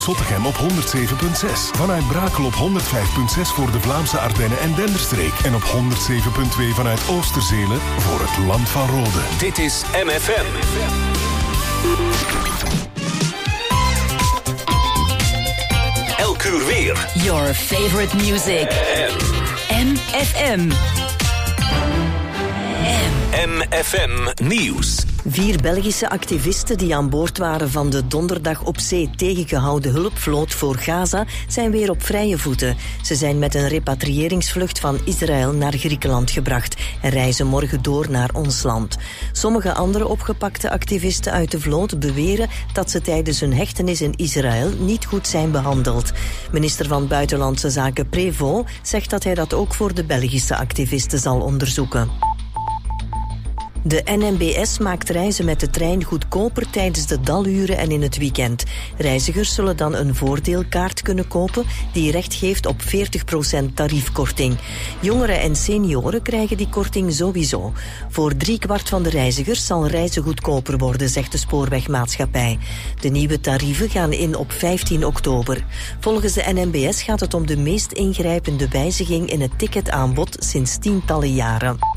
Zottegem op 107.6. Vanuit Brakel op 105.6 voor de Vlaamse Ardennen en Denderstreek. En op 107.2 vanuit Oosterzelen voor het Land van Rode. Dit is MFM. Elk uur weer. Your favorite music. MFM. MFM Nieuws. 4 Belgische activisten die aan boord waren van de donderdag op zee tegengehouden hulpvloot voor Gaza zijn weer op vrije voeten. Ze zijn met een repatriëringsvlucht van Israël naar Griekenland gebracht en reizen morgen door naar ons land. Sommige andere opgepakte activisten uit de vloot beweren dat ze tijdens hun hechtenis in Israël niet goed zijn behandeld. Minister van Buitenlandse Zaken Prévost zegt dat hij dat ook voor de Belgische activisten zal onderzoeken. De NMBS maakt reizen met de trein goedkoper tijdens de daluren en in het weekend. Reizigers zullen dan een voordeelkaart kunnen kopen die recht geeft op 40% tariefkorting. Jongeren en senioren krijgen die korting sowieso. Voor 3/4 van de reizigers zal reizen goedkoper worden, zegt de spoorwegmaatschappij. De nieuwe tarieven gaan in op 15 oktober. Volgens de NMBS gaat het om de meest ingrijpende wijziging in het ticketaanbod sinds tientallen jaren.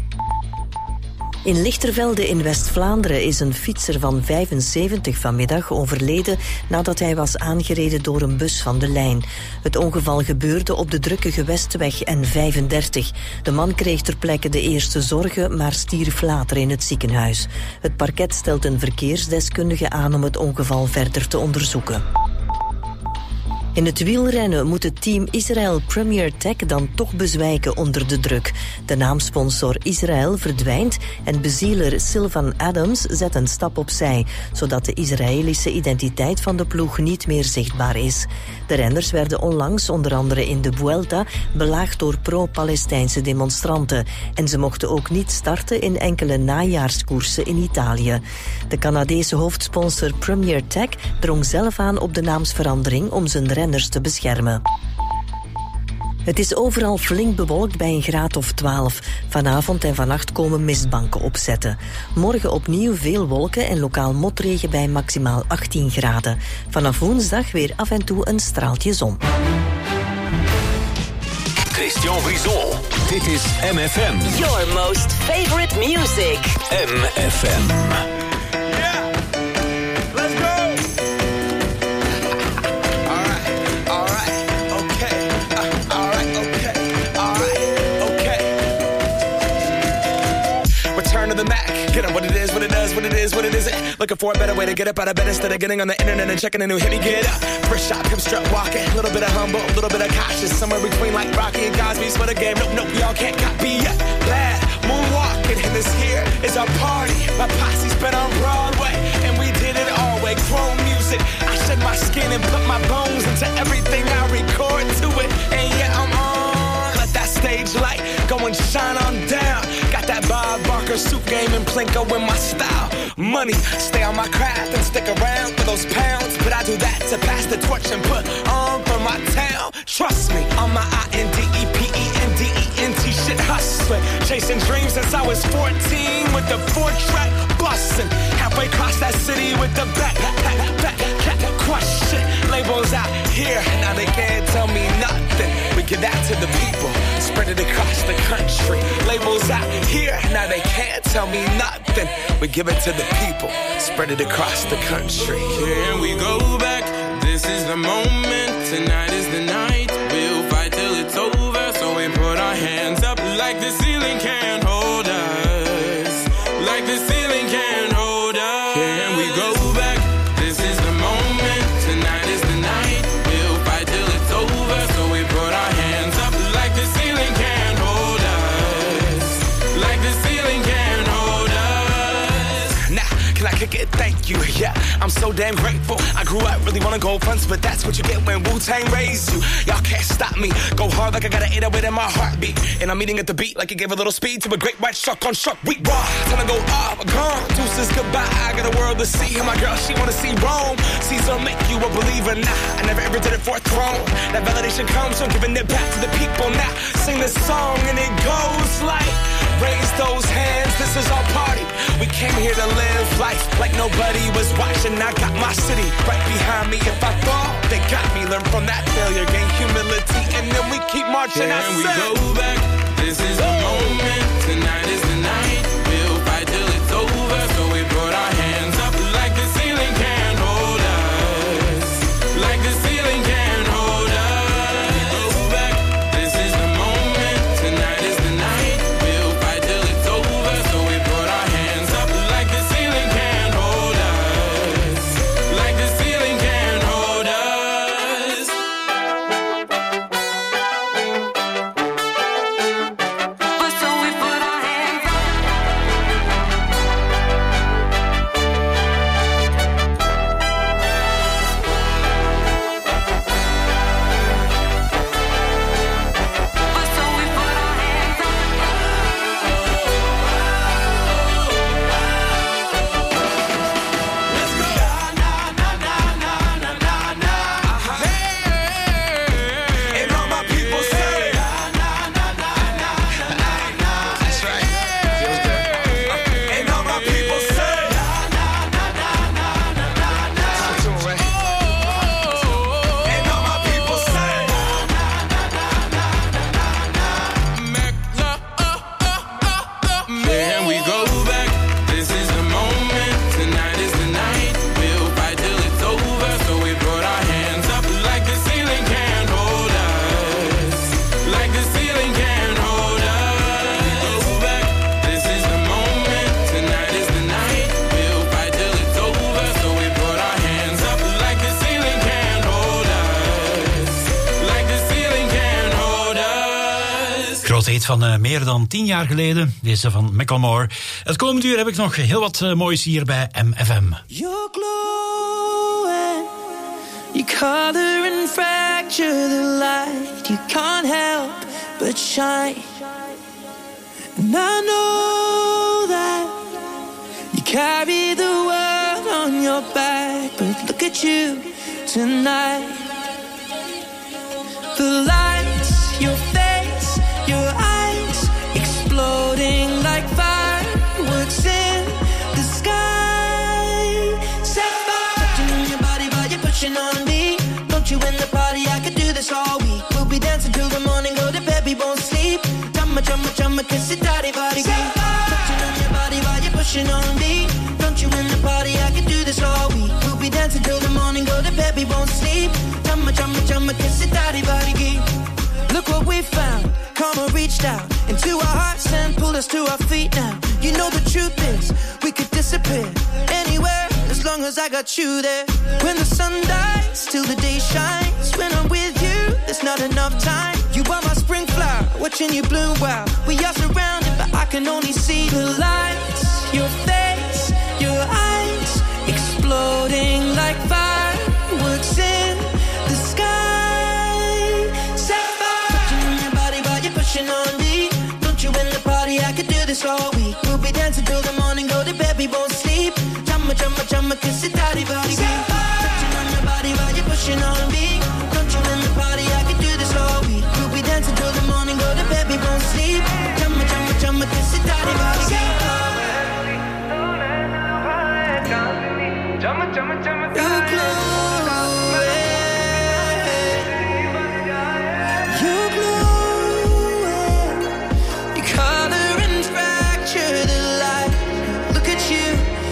In Lichtervelde in West-Vlaanderen is een fietser van 75 vanmiddag overleden nadat hij was aangereden door een bus van de lijn. Het ongeval gebeurde op de drukke Gewestweg N35. De man kreeg ter plekke de eerste zorgen, maar stierf later in het ziekenhuis. Het parket stelt een verkeersdeskundige aan om het ongeval verder te onderzoeken. In het wielrennen moet het team Israel Premier Tech dan toch bezwijken onder de druk. De naamsponsor Israël verdwijnt en bezieler Sylvan Adams zet een stap opzij, zodat de Israëlische identiteit van de ploeg niet meer zichtbaar is. De renners werden onlangs, onder andere in de Vuelta, belaagd door pro-Palestijnse demonstranten. En ze mochten ook niet starten in enkele najaarskoersen in Italië. De Canadese hoofdsponsor Premier Tech drong zelf aan op de naamsverandering om zijn renners te beschermen. Het is overal flink bewolkt bij een graad of 12. Vanavond en vannacht komen mistbanken opzetten. Morgen opnieuw veel wolken en lokaal motregen bij maximaal 18 graden. Vanaf woensdag weer af en toe een straaltje zon. Christian Brisson. Dit is MFM. Your most favorite music. MFM. Get on what it is, what it does, what it is, what it isn't. Looking for a better way to get up out of bed instead of getting on the internet and checking a new hit. Me get up, first shot, come strut walking. A little bit of humble, a little bit of cautious. Somewhere between like Rocky and Cosby's for the game. Nope, y'all can't copy yet. Bad moonwalking, and this here is our party. My posse's been on Broadway, and we did it all way. Chrome music, I shed my skin and put my bones into everything I record to it. And yeah, I'm on. Let that stage light go and shine on down. Got that Bob Barker suit game and Plinko in my style. Money, stay on my craft and stick around for those pounds. But I do that to pass the torch and put on for my town. Trust me, on my INDEPENDENT shit hustling. Chasing dreams since I was 14 with the 4-track bustin'. Halfway across that city with the back crush shit. Labels out here, now they can't tell me nothing. We give that to the people, spread it across the country. Labels out here, now they can't tell me nothing. We give it to the people, spread it across the country. Here we go back, this is the moment, tonight is the night. We'll fight till it's over, so we put our hands up like the ceiling can't hold us. Like the ceiling can't hold us. Here we go back, this is the moment, tonight is the night. We'll fight till it's over, so we put our hands up like the ceiling can't hold us. Like the ceiling can't hold us. Nah, can I kick it? Thank you, yeah, I'm so damn grateful. I grew up really wanna go fronts, but that's what you get when Wu-Tang raised you. Y'all can't stop me, go hard like I got an 808 in my heartbeat. And I'm eating at the beat like it gave a little speed to a great white shark on shark. We raw, time to go off, gone. Deuces goodbye, I got a world to see. And my girl, she wanna see Rome. Caesar make you a believer, nah, I never ever did it for a throne. That validation comes from giving it back to the people. Now, sing this song and it goes like, raise those hands, this is our party. We came here to live life like nobody was watching. I got my city right behind me. If I fall, they got marching. Can we go back? This is the moment. Tonight is the night. We'll fight till it's over. So we put our hands up like the ceiling can't hold us. Like the ceiling can't hold us. Go back. This is the moment. Tonight is the night. We'll fight till it's over. So we put our hands up like the ceiling can't hold us. Like the ceiling can't hold us. So we put our hands up. So we put our hands up. Let's go. And all my people say, that's right. Feels good. And all my people say, talk to 'em, right? And all my people say, Can we go back? This is the moment. Tonight is the night. We'll fight till it's over. So we put our hands up like the ceiling can't hold us. Like the ceiling can't hold us. Go back. This is the moment. Tonight is the night. We'll fight till it's over. So we put our hands up like the ceiling can't hold us. Like the ceiling can't hold us. Grote hit van meer dan 10 jaar geleden. Deze van Macklemore. Het komende uur heb ik nog heel wat moois hier bij MFM. You're glowing, you color and fracture the light. You can't help but shine. And I know that you carry the world on your back. But look at you tonight. The lights, your face, your eyes, exploding like fireworks in the sky. Set fire, touching your body while you're pushing on me. Don't you in the party? I could do this all week. We'll be dancing till the morning, go to bed, we won't sleep. Chumma, chumma, chumma, kiss it, daddy, body, touching on your body while you're pushing on me. Don't you in the party? I could do this all week. We'll be dancing till the morning, go to bed, we won't sleep. Chumma, chumma, chumma, kiss it, daddy, body, look what we found. Karma reached out into our hearts and pulled us to our feet now. You know the truth is, we could disappear anywhere as long as I got you there. When the sun dies, till the day shines. When I'm with you, there's not enough time. You are my spring flower, watching you bloom wild. We are surrounded, but I can only see the lights. Your face, your eyes, exploding like fireworks in the sky. Set fire, touching on your body while you're pushing on me. Don't you in the party? I could do this all week. We'll be dancing till the morning, go to bed, we won't sleep. Chumma, chumma, chumma, kiss it, daddy, body, touching on your body while you're pushing on me. Don't you in the party? I could do this all week. We'll be dancing till the morning, go to bed, we won't sleep. Chumma, chumma, chumma, kiss it, daddy, body, you're glowing, you're glowing. You color and fracture the light. Look at you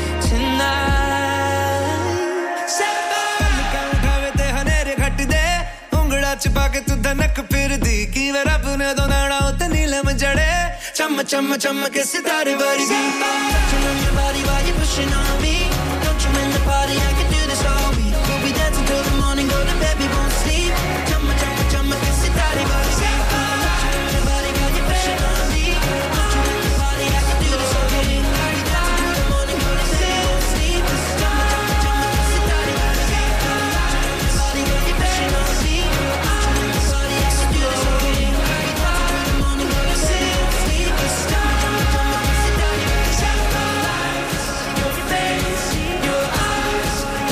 tonight. Set fire. उठावे ते हनेरे घट दे उंगड़ा छिपा के तू धनक फिर दी की वे रब ने दो नाड़ा उते नीलम जड़े Chumma, chumma, chumma, kiss it, daddy, body, touching on your body while you're pushing on me. Don't you in the party? I can do this all week. We'll be dancing till the morning, go to bed, we won't sleep. Chumma, chumma, chumma, kiss it, daddy, body, touching on your body while you're pushing on me. Don't you in the party? I can do this all week. We'll be dancing till the morning, go to bed, we won't sleep. Chumma, chumma, chumma, kiss it, daddy, body, touching on your body while you're pushing on me. Don't you in the party? I can do this all week. We'll be dancing till the morning, go to bed, we won't sleep. Chumma, chumma, chumma, kiss it, daddy, body, your face, your eyes,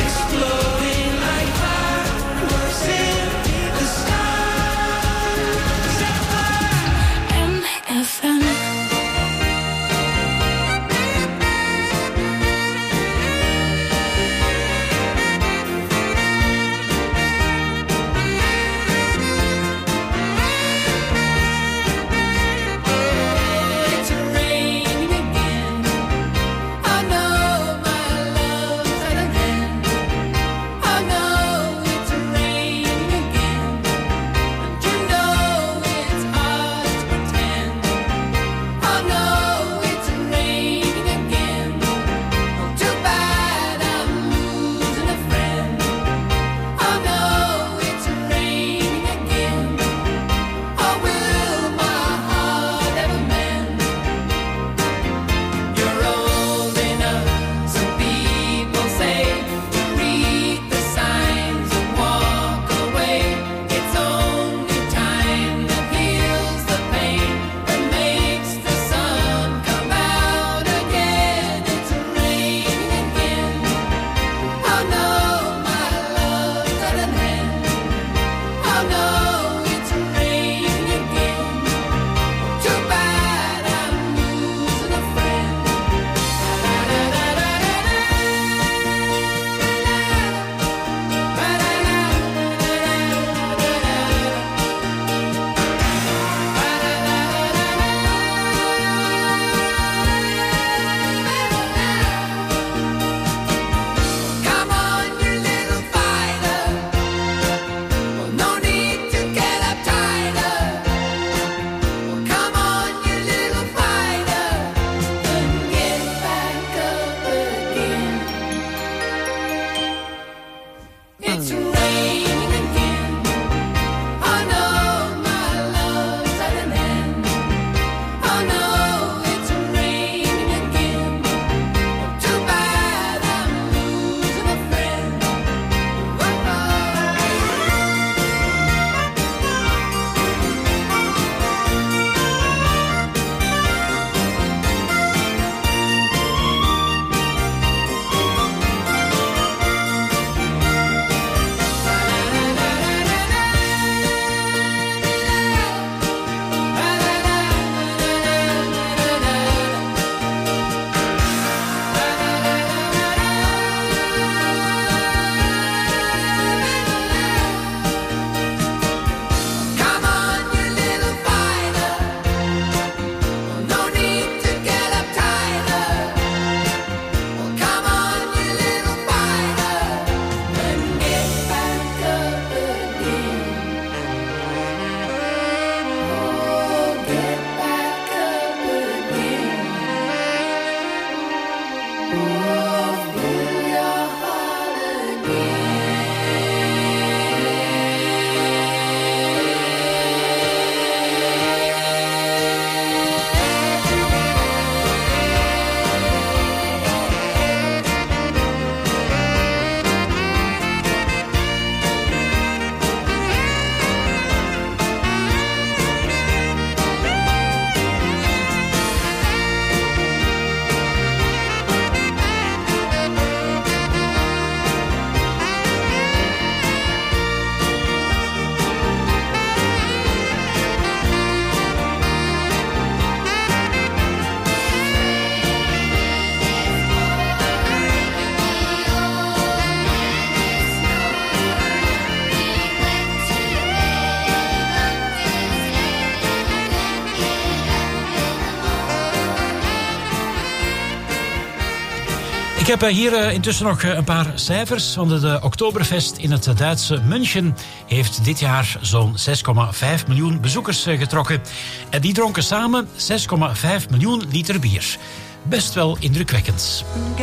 Ik heb hier intussen nog een paar cijfers. Want het Oktoberfest in het Duitse München heeft dit jaar zo'n 6,5 miljoen bezoekers getrokken. En die dronken samen 6,5 miljoen liter bier. Best wel indrukwekkend.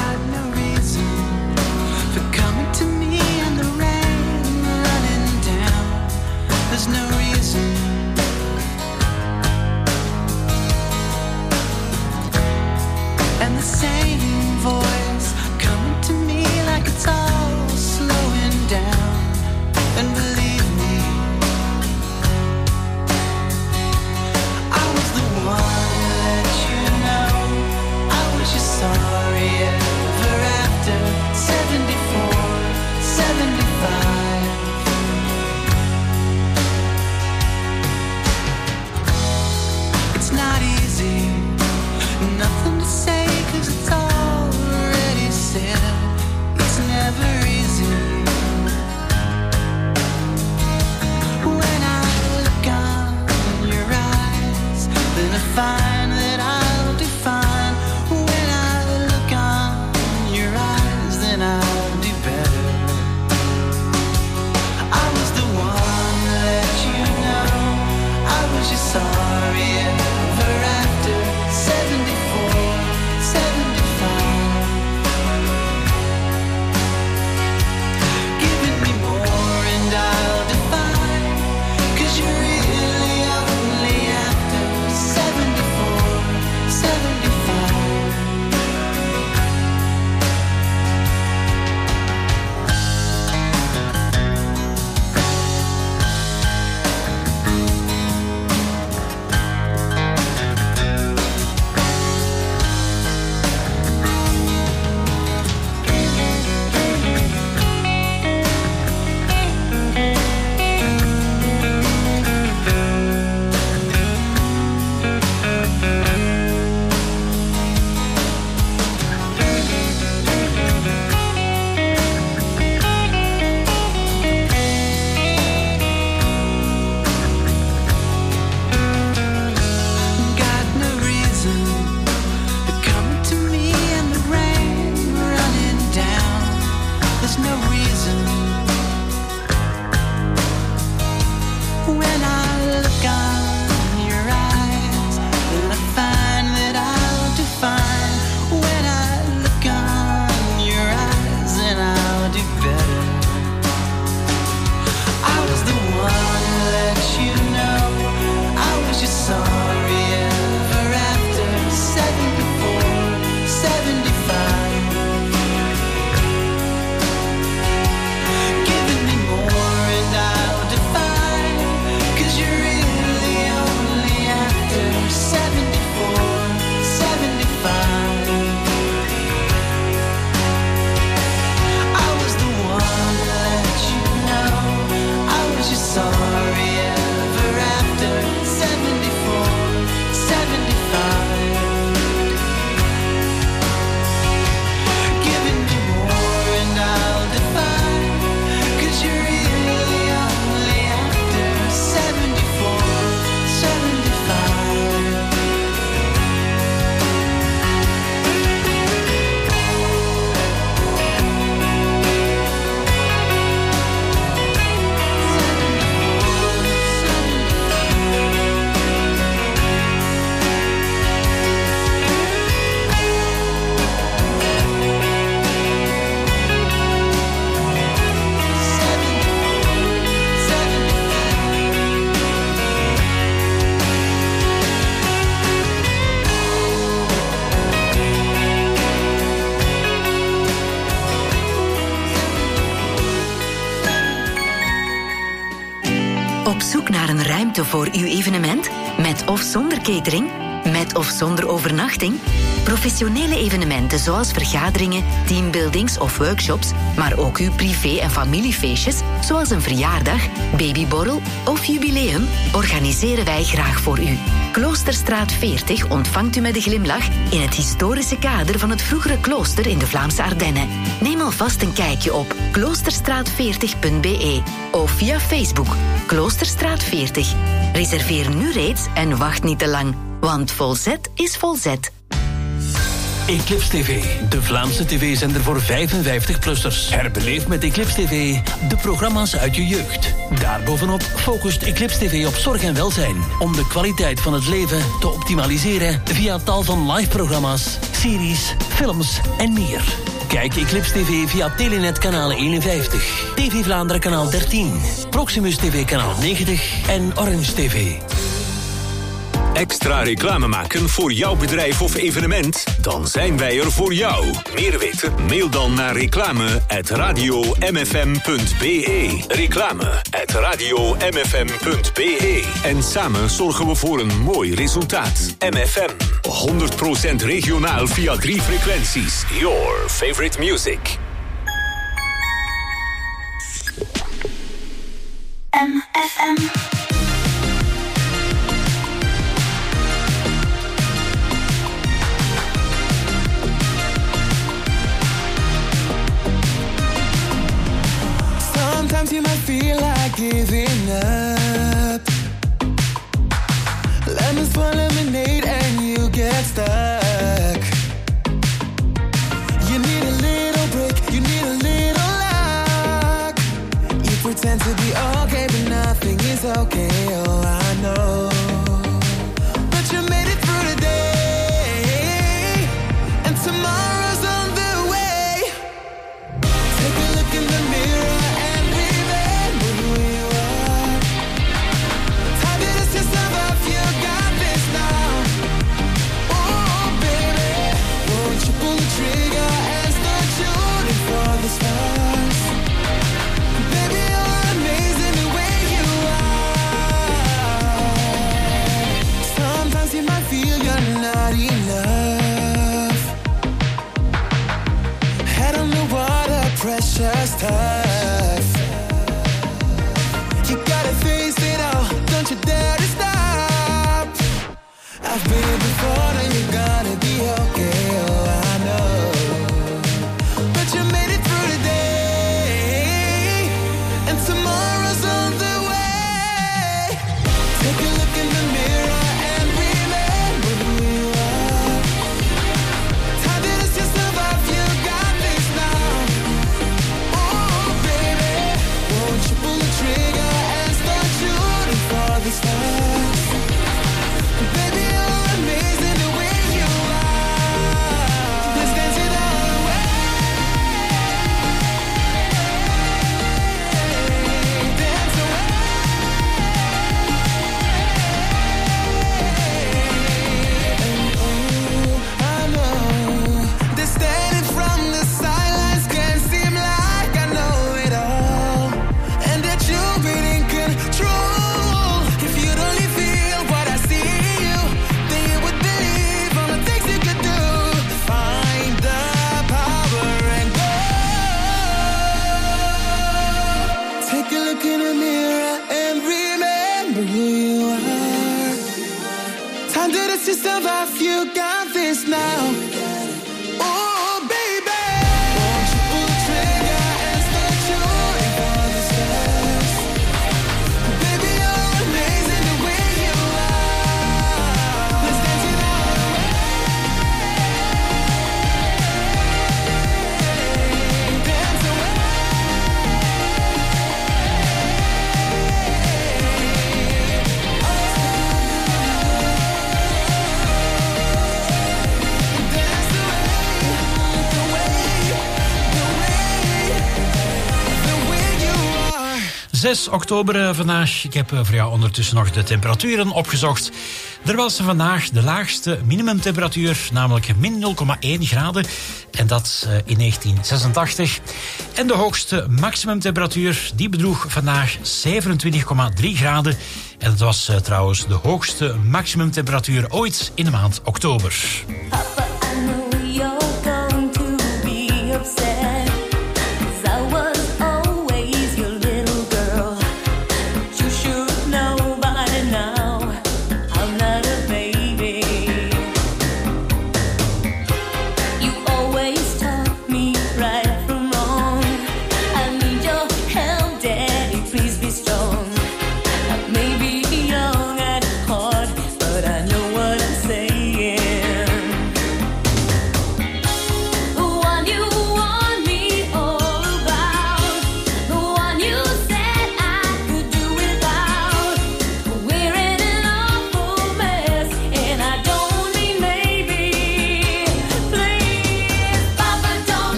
And the same voice coming to me like it's all slowing down. And believe me, I was the one who let you know I was your sorry ever after 74, 75. It's not easy, nothing to say. It's already said, it's never easy. When I look on your eyes, then I find that I'll do fine. When I look on your eyes, then I'll do better. I was the one that let you know I was your sorry ever after 74. 75. Giving me more and I'll define, 'cause you're really only after 74, 75. Op zoek naar een ruimte voor uw evenement? Met of zonder catering? Met of zonder overnachting? Professionele evenementen zoals vergaderingen, teambuildings of workshops, maar ook uw privé- en familiefeestjes, zoals een verjaardag, babyborrel of jubileum, organiseren wij graag voor u. Kloosterstraat 40 ontvangt u met een glimlach in het historische kader van het vroegere klooster in de Vlaamse Ardennen. Neem alvast een kijkje op kloosterstraat40.be of via Facebook Kloosterstraat 40. Reserveer nu reeds en wacht niet te lang, want Volzet is Volzet. Eclipse TV, de Vlaamse tv-zender voor 55-plussers. Herbeleef met Eclipse TV de programma's uit je jeugd. Daarbovenop focust Eclipse TV op zorg en welzijn, om de kwaliteit van het leven te optimaliseren via tal van live-programma's, series, films en meer. Kijk Eclipse TV via Telenet kanaal 51, TV Vlaanderen kanaal 13, Proximus TV kanaal 90 en Orange TV. Extra reclame maken voor jouw bedrijf of evenement? Dan zijn wij er voor jou. Meer weten? Mail dan naar reclame@radiomfm.be. Reclame@radiomfm.be. En samen zorgen we voor een mooi resultaat. MFM. 100% regionaal via 3 frequenties. Your favorite music. MFM. Sometimes you might feel like giving up. Lemons for lemonade and you get stuck. You need a little break, you need a little luck. You pretend to be okay, but nothing is okay, oh I know. But you made it through the day, and tomorrow's on the way. Take a look in the mirror. Pressure's tough. You gotta face it all, don't you dare to stop. I've been here before, and you're gonna be okay, oh I know. But you made it through the day, and tomorrow's on the way. Take a look in the mirror and remember who you are. Time to dust yourself off, you got this now. Pull the trigger and start shooting for the stars. Baby, you're amazing the way you are. Let's dance it all away. Dance away. And oh, I know they're standing from the sidelines, can't seem like I know it all. You've been in control. If you'd only feel what I see in you, then you would believe all the things you could do. Find the power and go. Take a look in the mirror and remember who you are. Time to dust yourself off, you got this now. ...6 oktober vandaag. Ik heb voor jou ondertussen nog de temperaturen opgezocht. Er was vandaag de laagste minimumtemperatuur, namelijk min 0,1 graden. En dat in 1986. En de hoogste maximumtemperatuur, die bedroeg vandaag 27,3 graden. En dat was trouwens de hoogste maximumtemperatuur ooit in de maand oktober. Papa, I know you're going to be upset.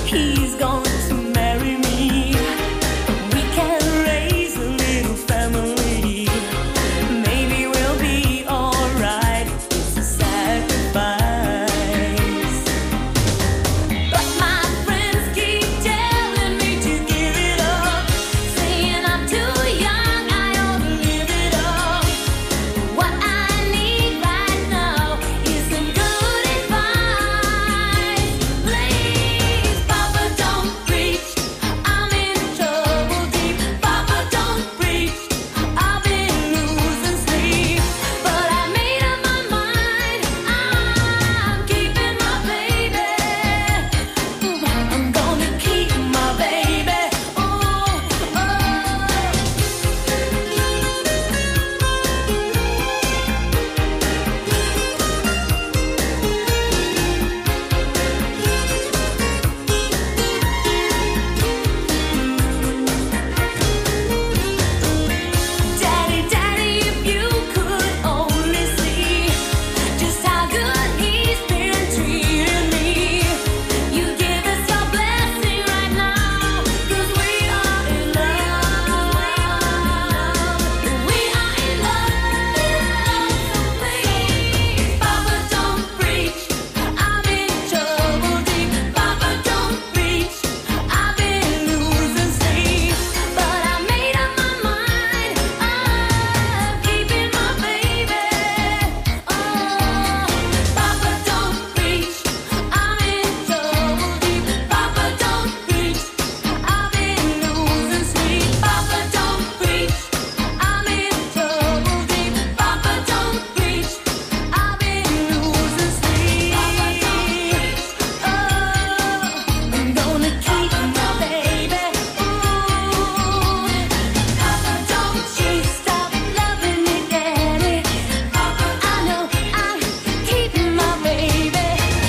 he's going to marry me. We can raise a little family. Maybe we'll be alright. It's a sacrifice. But my friends keep telling me to give it up, saying I'm too young, I ought to live it up. What I need right now is some good advice. Please, Papa, don't preach. I'm in trouble deep. Papa, don't preach. I've been losing sleep, but I made up my mind. I'm keeping my baby. I'm gonna keep my baby. Oh, oh. Daddy, Daddy, if you could only see just how good he's been treating me. You give us your blessing right now, 'cause we are in love. We are in love. So please, Papa, don't preach. I'm in trouble deep. Papa, don't preach. I've been losing sleep, but I made up my mind. I'm keeping my baby. Oh, Papa, don't preach. I'm in trouble deep. Papa, don't preach. I've been losing sleep. Papa, don't preach. I'm in trouble deep. Papa, don't preach. I've been losing sleep. Papa, don't preach. Oh, I'm gonna keep my baby. Ooh, Papa, don't you stop loving me, Daddy. Papa, I know I'm keeping my baby.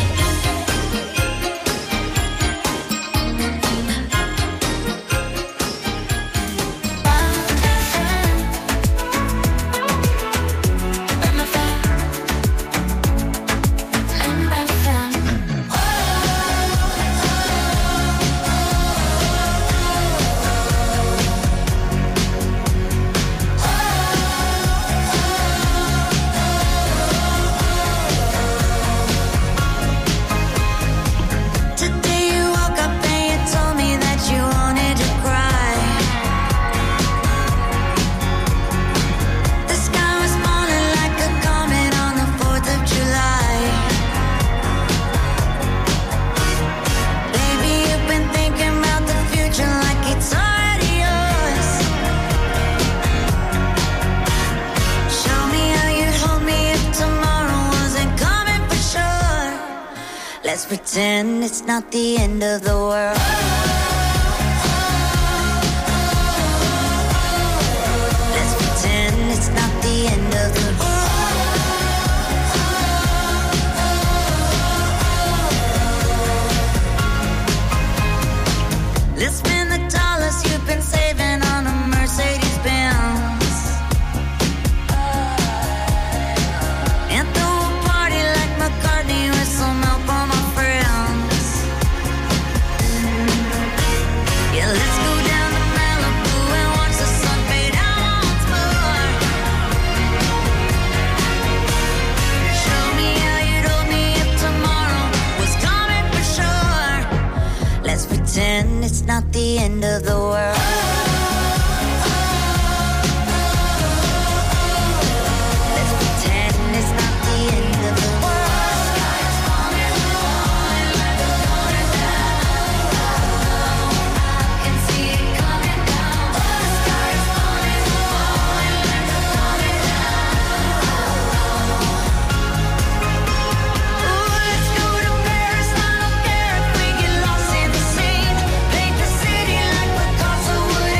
Today you woke up and you told me that you wanted to cry. The sky was falling like a comet on the 4th of July. Baby, you've been thinking about the future like it's already yours. Show me how you'd hold me if tomorrow wasn't coming for sure. Let's pretend it's not the end of the world. Let's pretend it's not the end of the world. Let's spend the dollars you've been saving on a Mercedes-Benz and throw a party like McCartney with some help from my friends. Yeah, let's go down to Malibu and watch the sun fade out once more. Show me how you'd hold me if tomorrow was coming for sure. Let's pretend it's not the end of the world. Let's pretend it's not the end of the world. Sky is falling, I can see it coming down. The sky is falling, Ooh, let's go to Paris. I don't care if we get lost in the scene. Paint the city like Picasso would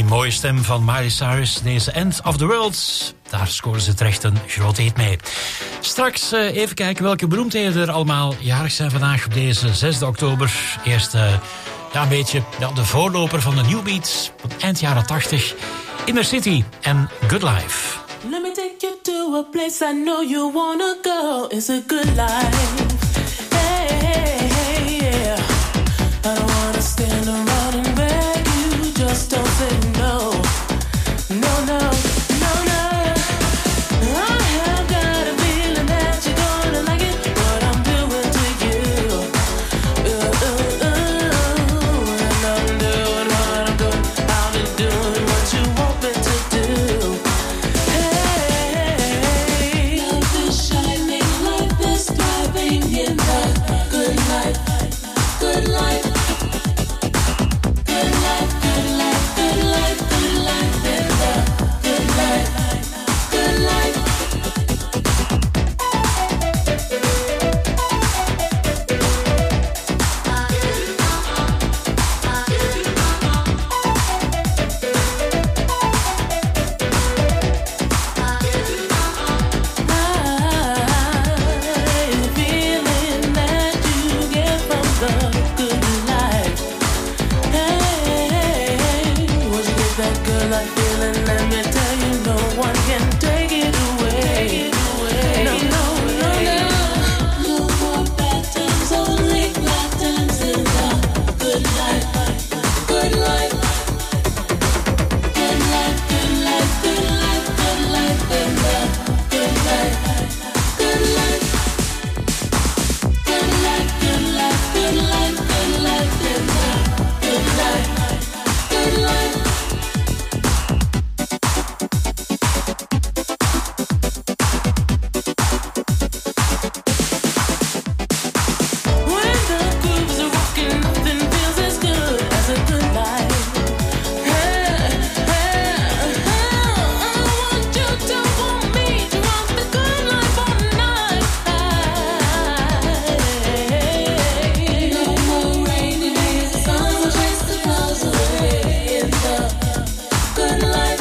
die mooie stem van Miley Cyrus, deze End of the World. Daar scoren ze terecht een groot hit mee. Straks even kijken welke beroemdheden er allemaal jarig zijn vandaag op deze 6 oktober. Eerst een beetje de voorloper van de New Beats van eind jaren 80. Inner City en Good Life. Let me take you to a place I know you wanna go. It's a good life. Hey, hey, hey, yeah. I don't wanna stand around and beg you. Just don't say no. No, no, no, no. I have got a feeling that you're gonna like it. What I'm doing to you. And I'm doing what I'm doing. I'll be doing what you want me to do. Hey, love is shining like this, thriving in the good life. Good life. Good life, good life, good life, good life in the good life. Good life. Feeling that you get from the good life. Hey, once you get that good life feeling, let me tell you, no one can take it away. No, no, no, no. No more bad times, only glad times in the good life. Good life. Good life, good life, good life, good life in the good life. Good life. Good life, good life, good life, good life in the good life. Good life. When the grooves are rocking, nothing feels as good as a good life. Hey, hey, I want you to want me to want the good life all night. No more rainy days, the sun will chase the clouds away in the good life.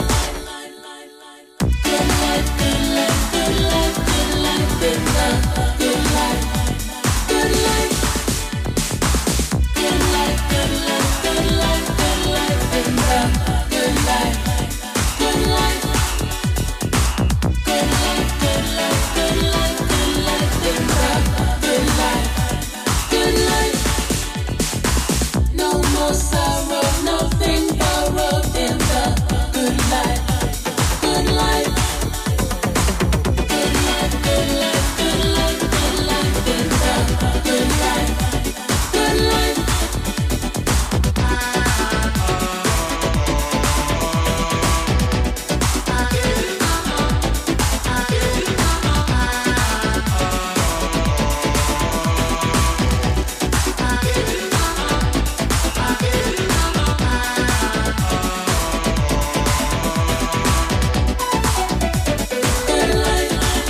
Good life, good life, good life, good life in the good life. Good life. Good life, good life, good life, good life in the good life. Good life. Good life, good life, good life, good life in the good life. Good life. No more sorrow, nothing borrowed in the good life. Good life. Good life, good life, good life, good life in the good life. Good life. Good life.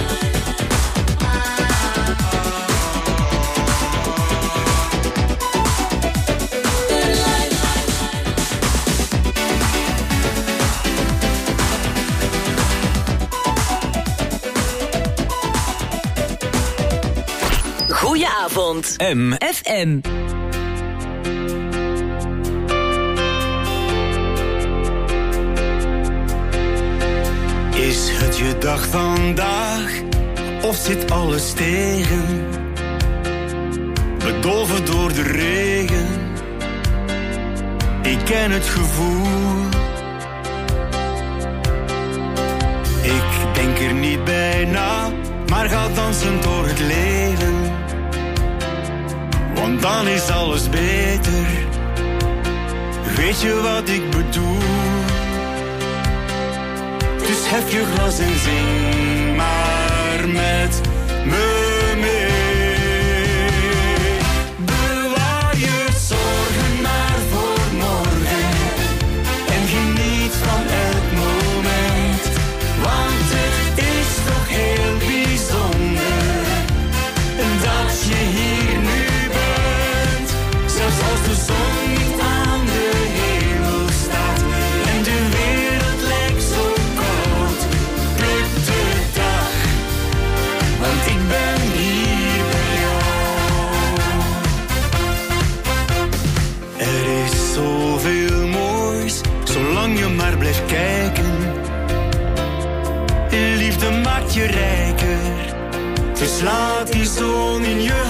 Good life. Goedenavond. FM. Is het je dag vandaag, of zit alles tegen? Bedolven door de regen, ik ken het gevoel. Ik denk er niet bij na, maar ga dansen door het leven. Want dan is alles beter, weet je wat ik bedoel? Dus hef je glas en zing maar met me mee. Bewaar je zorgen maar voor morgen en geniet van elk moment. Want het is toch heel bijzonder dat je hier nu bent. Zelfs als de zon niet aan de hemel staat en de werd je rijker. Dus laat die zon in je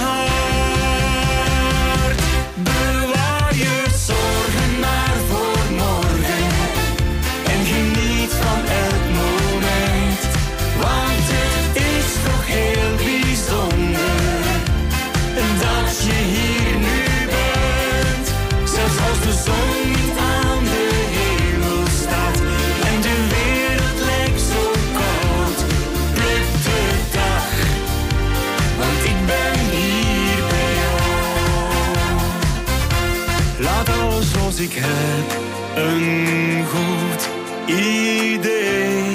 hart. Bewaar je zorgen maar voor morgen. En geniet van elk moment. Want het is toch heel bijzonder dat je hier nu bent. Zelfs als de zon niet aan de hemel staat en de wereld lijkt zo koud, lukt de dag, want ik ben hier bij jou. Laat alles zoals ik heb een goed idee.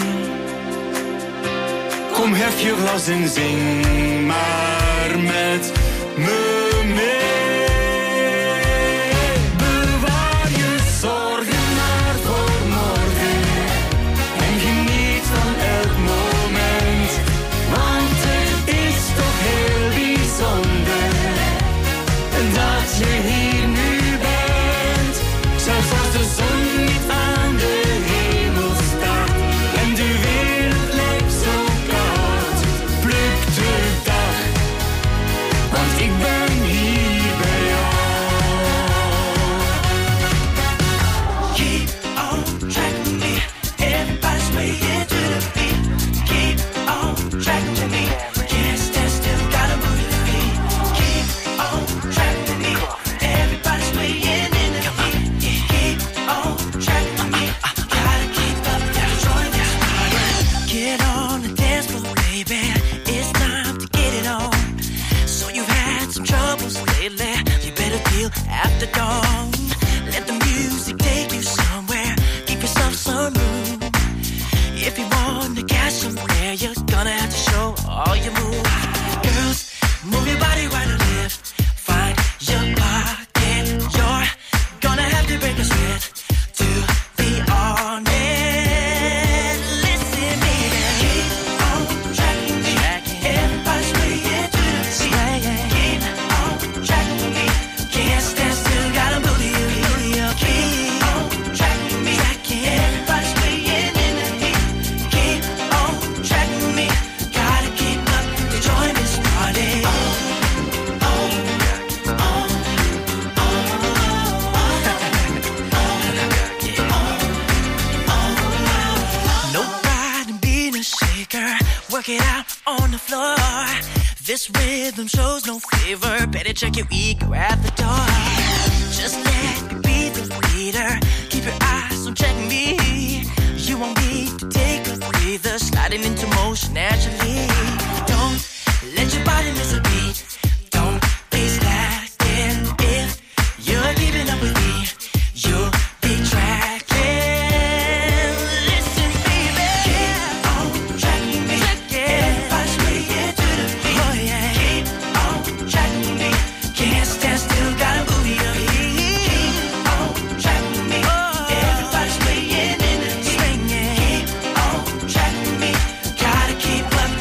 Kom, hef je glas en zing maar met me mee. Bewaar je zorgen maar voor morgen. En geniet van elk moment. Want het is toch heel bijzonder dat je hier nu bent. Zelfs als de zon niet aan de hemel staat en de wereld lijkt zo koud, pluk de dag, want ik ben hier bij jou. Keep on track with me. Everybody's swaying to the beat. Keep on track with me. Can't stand still, gotta move your feet. Keep on track with me. Everybody's swaying in the beat. Keep on track with me. Gotta keep up, gotta join this party. Get on the dance floor, baby. It's time to get it on. So you've had some troubles lately. You better deal after dawn. Let the music take you somewhere. Give yourself some room. If you want to catch somewhere, you're gonna have to show all your moves. Girls, move your body right or left. Find your pocket. You're gonna have to break a sweat to be on it. Listen, baby. Keep on track with me. Everybody's swaying to the beat. Keep on track with me. Can't stand still, gotta move you. Keep on track with me. Everybody's swaying in the heat. Keep on track with me. Gotta keep up to join this party. No pride in being a shaker. Work it out on the floor. This rhythm shows no favor. Better check your ego at the door. Just let me be the leader. Keep your eyes on check me. You won't need to take a breather. Sliding into motion naturally. Don't let your body miss a beat. Don't be slacking. If you're keeping up with me, you'll be tracking. Listen, baby. Keep on track with me. Everybody's swaying to the beat. Oh, yeah. Keep on track with me. Can't stand still, gotta move your feet. Keep on track with me. Everybody's swaying in the heat. Keep on track with me. Gotta keep up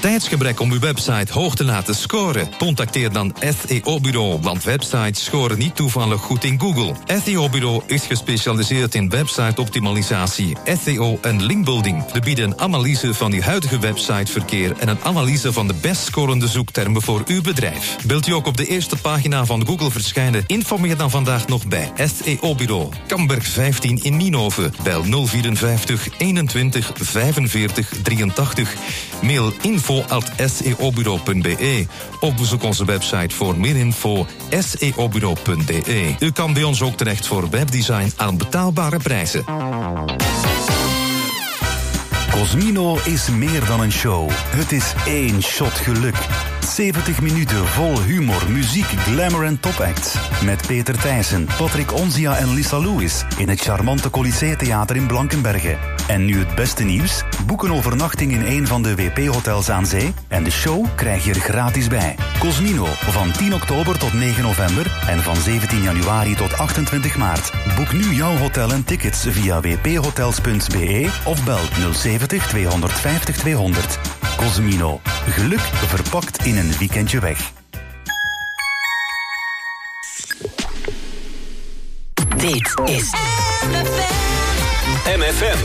tijdsgebrek om uw website hoog te laten scoren? Contacteer dan SEO Bureau, want websites scoren niet toevallig goed in Google. SEO Bureau is gespecialiseerd in website-optimalisatie, SEO en linkbuilding. We bieden een analyse van uw huidige websiteverkeer en een analyse van de best scorende zoektermen voor uw bedrijf. Wilt u ook op de eerste pagina van Google verschijnen? Informeer dan vandaag nog bij SEO Bureau. Kamberg 15 in Nienhoven. Bel 054 21 45 83. Mail info@seobureau.be. Of bezoek onze website voor meer info seobureau.be. U kan bij ons ook terecht voor webdesign aan betaalbare prijzen. Cosmino is meer dan een show. Het is één shot geluk. 70 minuten vol humor, muziek, glamour en topacts. Met Peter Thijssen, Patrick Onzia en Lisa Lewis in het charmante Colisée Theater in Blankenberge. En nu het beste nieuws. Boek een overnachting in een van de WP-hotels aan zee en de show krijg je er gratis bij. Cosmino, van 10 oktober tot 9 november en van 17 januari tot 28 maart. Boek nu jouw hotel en tickets via wphotels.be of bel 070 250 200. Cosmino, geluk verpakt in een weekendje weg. Dit is MFM.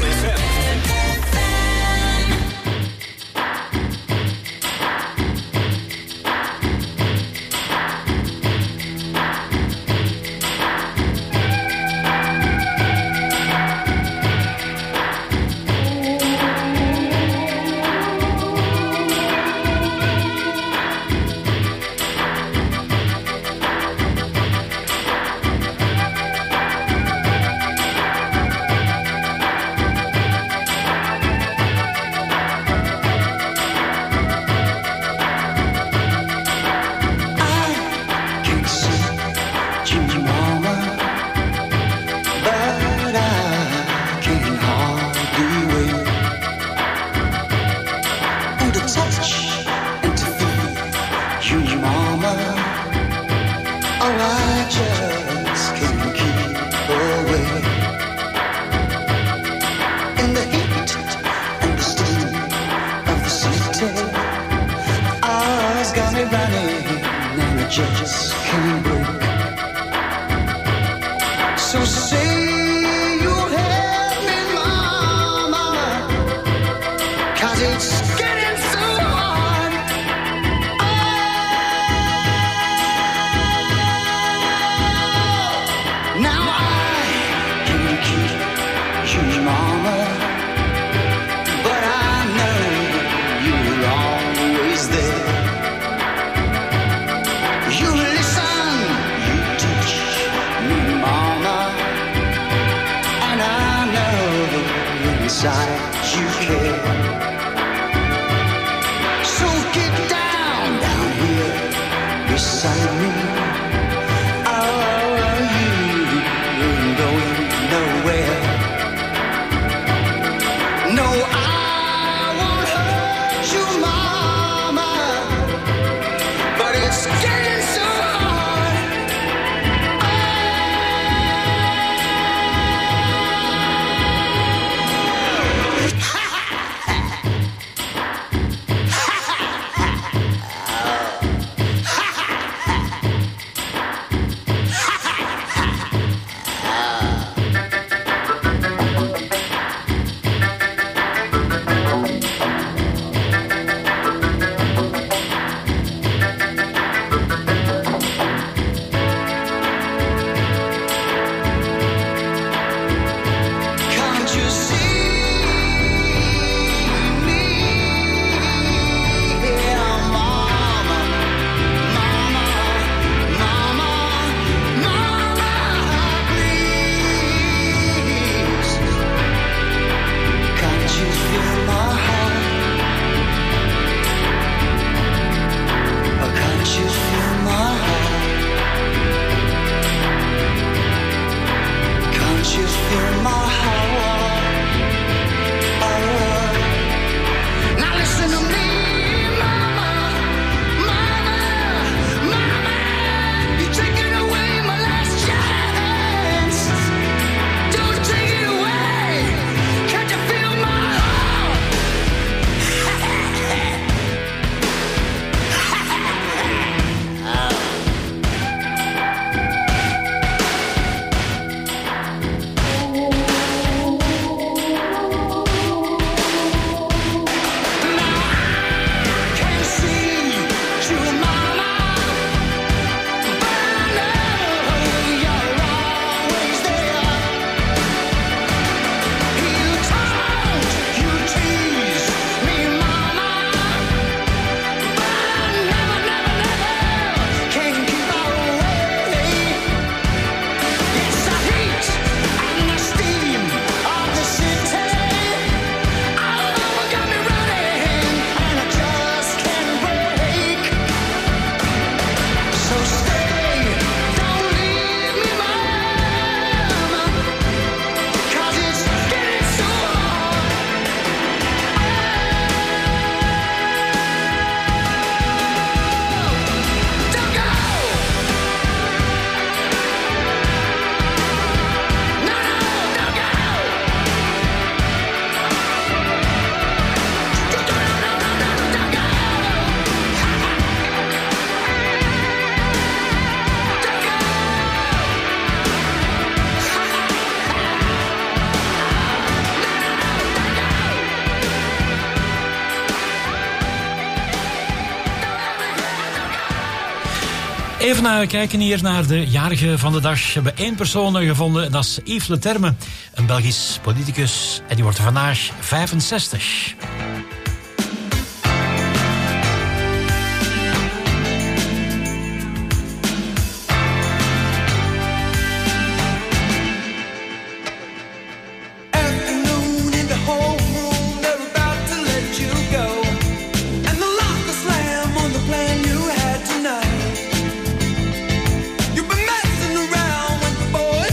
Even kijken hier naar de jarige van de dag. We hebben 1 persoon gevonden, en dat is Yves Leterme, een Belgisch politicus. En die wordt vandaag 65.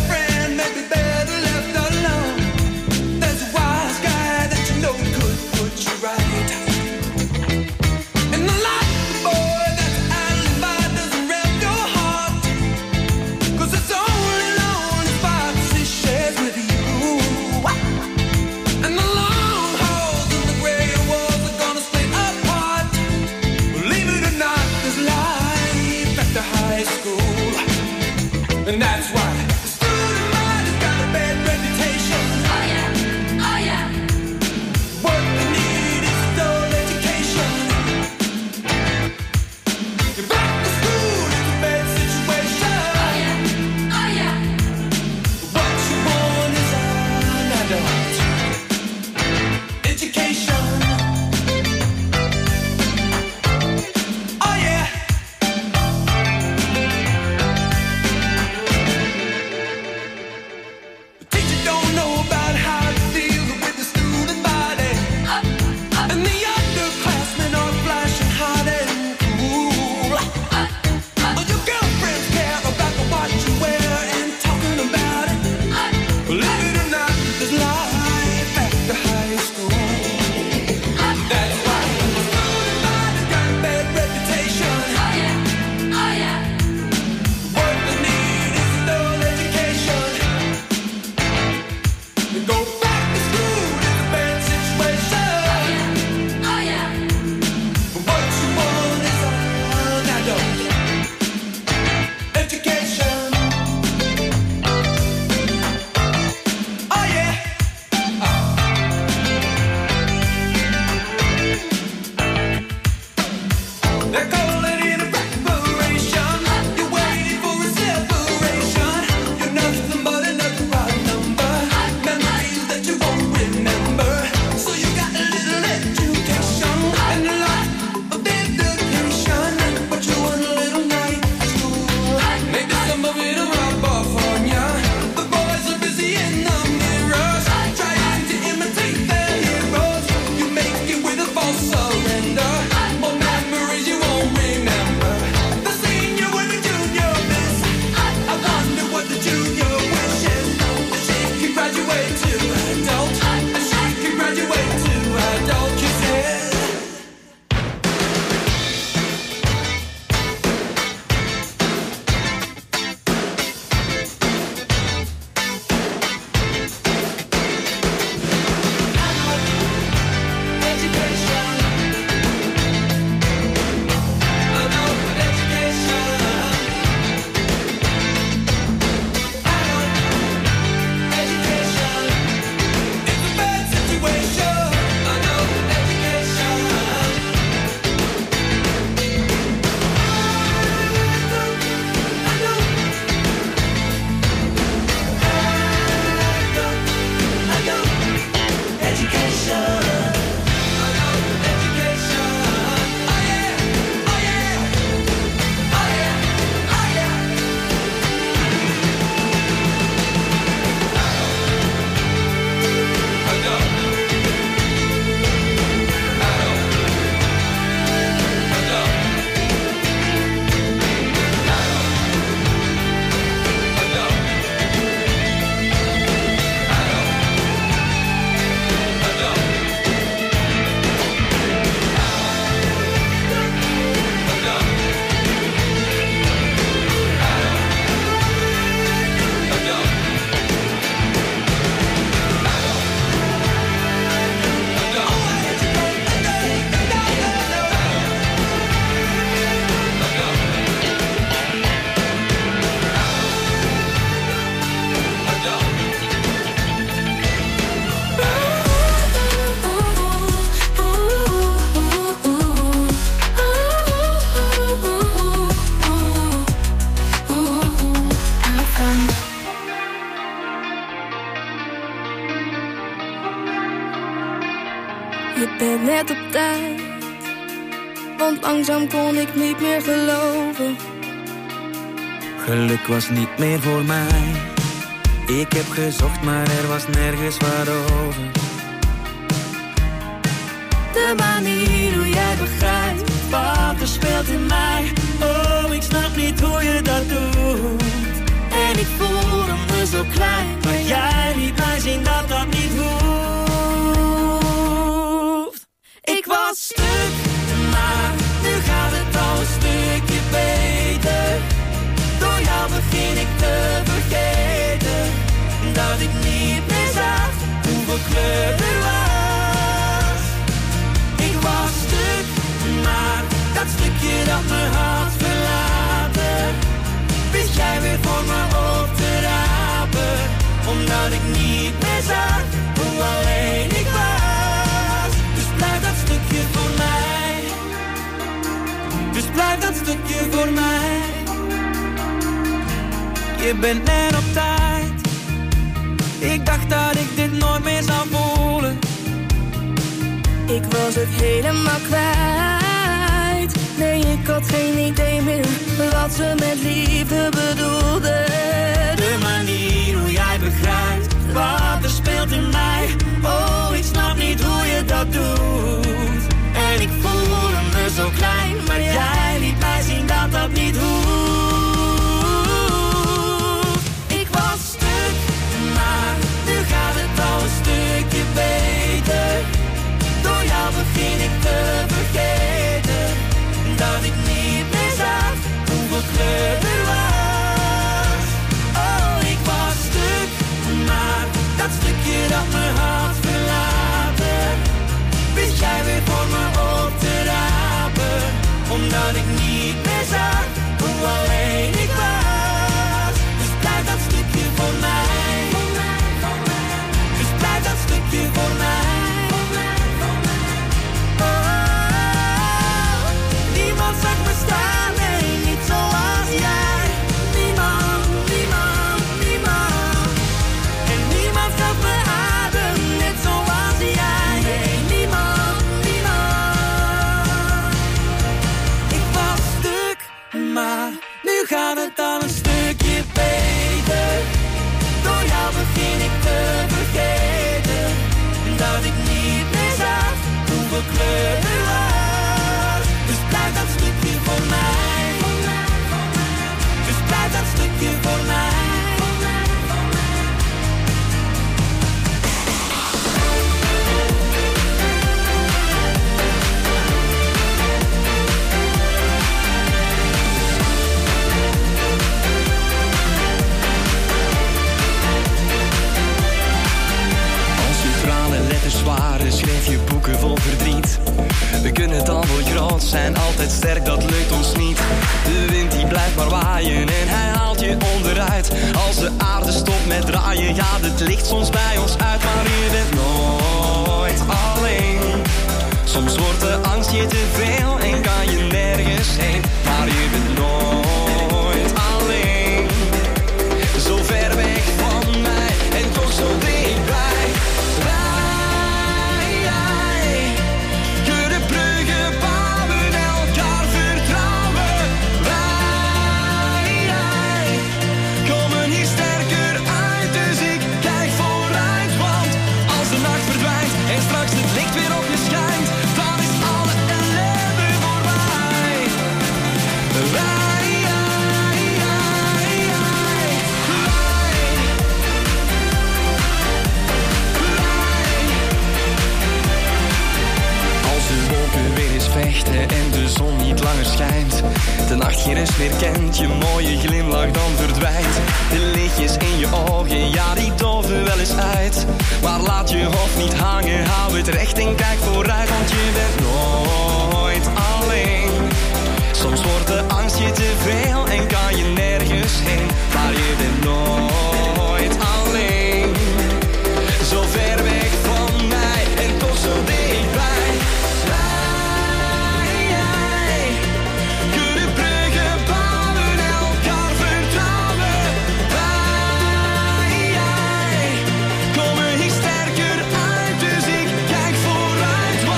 There's a wise guy that you know could Je bent net op tijd, want langzaam kon ik niet meer geloven. Geluk was niet meer voor mij. Ik heb gezocht, maar er was nergens wat over. De manier hoe jij begrijpt wat er speelt in mij. Oh, ik snap niet hoe je dat doet. En ik voelde me zo klein, maar jij liet mij zien dat dat niet hoeft. Ik was stuk, maar nu gaat het al een stukje beter. Door jou begin ik te vergeten dat ik niet meer zag hoeveel kleur er was. Ik was stuk, maar dat stukje dat me had verlaten, wist jij weer voor me op te rapen. Omdat ik niet meer zag hoe alleen ik was. Dus blijf dat stukje voor mij. Dus blijf dat stukje voor mij. Je bent net op tijd. Ik dacht dat ik dit nooit meer zou voelen. Ik was het helemaal kwijt. Nee, ik had geen idee meer wat ze met liefde bedoelde. De manier hoe jij begrijpt wat er speelt in mij. Oh, ik snap niet hoe je dat doet. En ik voelde me zo klein, maar jij liet mij zien dat dat niet hoeft. Ik was stuk, maar nu gaat het al een stukje beter. Door jou begin ik te vergeten dat ik niet meer zag hoeveel kleur er was. Oh, ik was stuk, maar dat stukje dat me had verlaten, wist jij weer voor me op te rapen. Omdat ik niet meer zag hoe alleen ik was. Dus blijf dat stukje voor mij. Dus blijf dat stukje voor mij. Niemand zag me staan, nee, niet zoals jij. Niemand, niemand, niemand. En niemand gaf me adem, net zoals jij. Nee, niemand, niemand. Ik was stuk, maar nu gaat het al een stukje beter. Door jou begin ik te vergeten dat ik niet meer zag hoeveel kleur er was. Dus blijf dat stukje voor mij. Dus blijf dat stukje voor mij. Als je tranen letters waren, schreef je boeken vol verdriet. We kunnen dan wel groot zijn, altijd sterk, dat lukt ons niet. De wind die blijft maar waaien en hij haalt je onderuit. Als de aarde stopt met draaien, gaat het licht soms bij ons uit. Maar je bent nooit alleen. Soms wordt de angst je te veel en kan je nergens heen. Maar je bent nooit alleen. Zo ver weg van mij en toch zo dichtbij. En de zon niet langer schijnt, de nacht geen rust meer kent, je mooie glimlach dan verdwijnt. De lichtjes in je ogen, ja die doven wel eens uit. Maar laat je hoofd niet hangen, hou het recht en kijk vooruit. Want je bent nooit alleen. Soms wordt de angst je te veel en kan je nergens heen. Maar je bent nooit alleen. Zo ver weg van mij en toch zo dichtbij. Kom er niet sterker uit, dus ik kijk vooruit.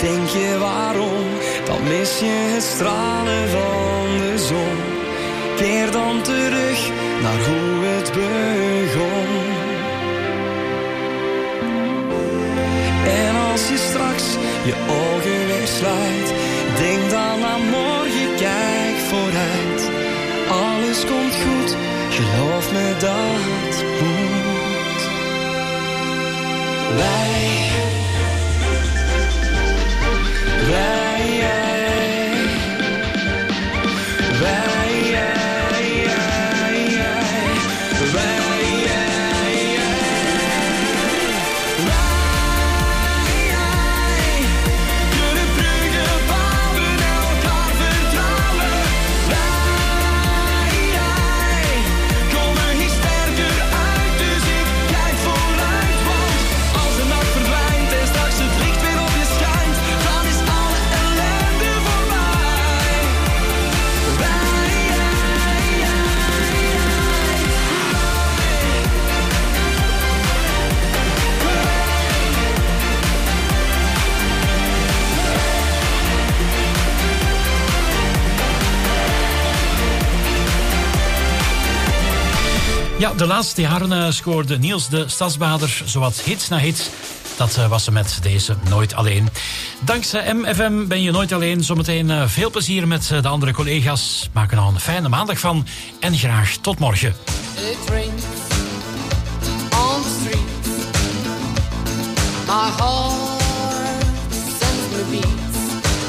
Denk je waarom, dan mis je het stralen van de zon. Keer dan terug naar hoe het begon. En als je straks je ogen weer sluit, denk dan aan morgen, kijk vooruit. Alles komt goed, geloof me dat moet. Wij, kunnen bruggen bouwen en elkaar vertrouwen. Wij komen hier sterker uit, dus ik kijk vooruit. Want als de nacht verdwijnt en straks het licht weer op je schijnt, dan is alle ellende voorbij. Ja, de laatste jaren scoorde Niels de Stadsbader zowat hits na hits. Dat was ze met deze Nooit Alleen. Dankzij MFM ben je nooit alleen. Zometeen veel plezier met de andere collega's. Maak er nog een fijne maandag van. En graag tot morgen. It rains on the streets. My heart sends me beats.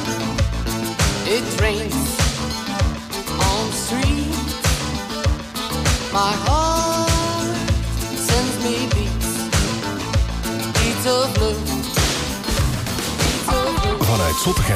It rains on the streets. My heart sends me beats. Beats of blue. Vanuit Zottegem